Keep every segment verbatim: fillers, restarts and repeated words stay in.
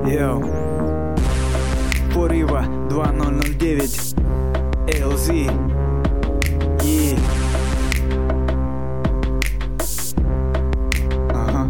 Йоу. Порыва два ноль ноль девять эл зет. И ага.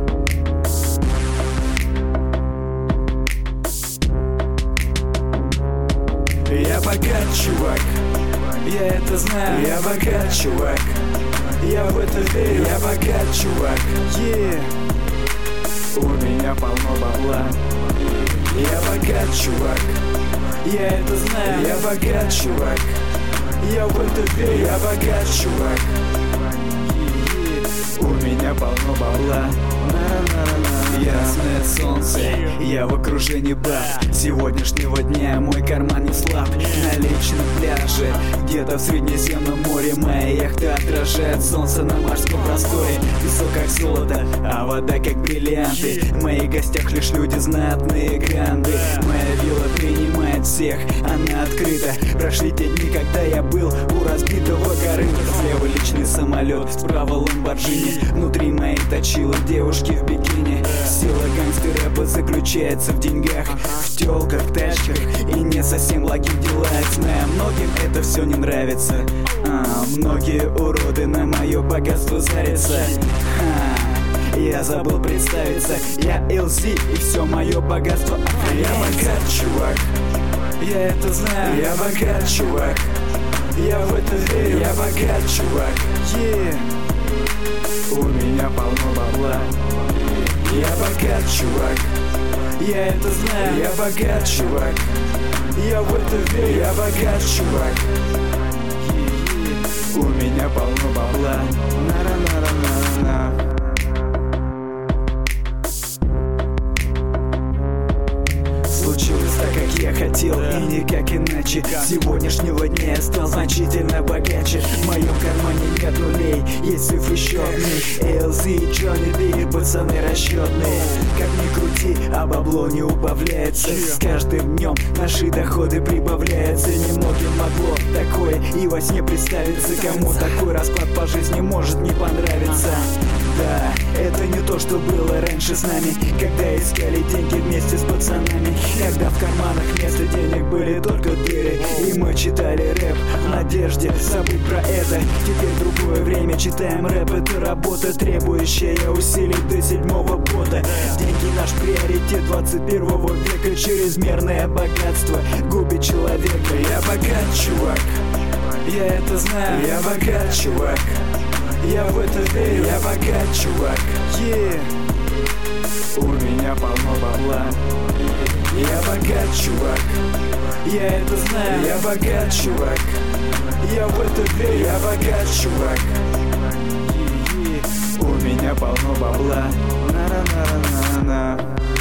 Я богат, чувак, я это знаю. Я богат, чувак, я в это верю. Я богат, чувак, Yeah. у меня полно бабла. Я богат, чувак, я это знаю. Я богат, чувак, я в это верю. Я богат, чувак, у меня полно бабла. Ясное солнце, я в окружении баб. Сегодняшнего дня мой карман не слаб. На личном пляже, где-то в Средиземном море, моя яхта отражает солнце на морском просторе. Песок как золото, а вода как бриллианты. В моих гостях лишь люди знатные, гранды. Моя вилла принимает всех, она открыта. Прошли те дни, когда я был у разбитого корыта. Слева личный самолет, справа ламборджини. Внутри моей точилы девушки в бикини. Сила гангстер-рэпа заключается в деньгах, в тёлках, тачках и не совсем благих делах. Знаю, многим это все не нравится, а, многие уроды на мое богатство зарятся. Ха, я забыл представиться, я эл зет и все мое богатство охраняется. Я богат, чувак, я это знаю. Я богат, чувак, я в это верю. Я богат, чувак, Yeah. у меня полно бабла. Я богат, чувак, я это знаю. Я богат, чувак, я в это верю. Я богат, чувак, у меня полно бабла. На-на-на-на-на-на. Случилось так, как я хотел, и никак иначе. С сегодняшнего дня я стал значительно богаче. В моем кармане нет нулей, есть цифры счетные. эл зет, Джонни Би, пацаны расчетные. Как ни крути, а бабло не убавляется. С каждым днем наши доходы прибавляются. Немногим могло такое и во сне представиться. Кому такой расклад по жизни может не понравиться. Да, это не то, что было раньше с нами, когда искали деньги вместе с пацанами. Когда в карманах вместо денег были только дыры, и мы читали рэп в надежде забыть про это. Теперь другое время, читаем рэп, это работа, требующая усилий до седьмого пота. Деньги наш приоритет двадцать первого века, чрезмерное богатство губит человека. Я богат, чувак, я это знаю. Я богат, чувак, я в это верю. Я богат, чувак, Yeah. у меня полно бабла. Я богат, чувак, я это знаю. Я богат, чувак, я в это верю. Я богат, чувак, Yeah. у меня полно бабла. На-на-на-на-на.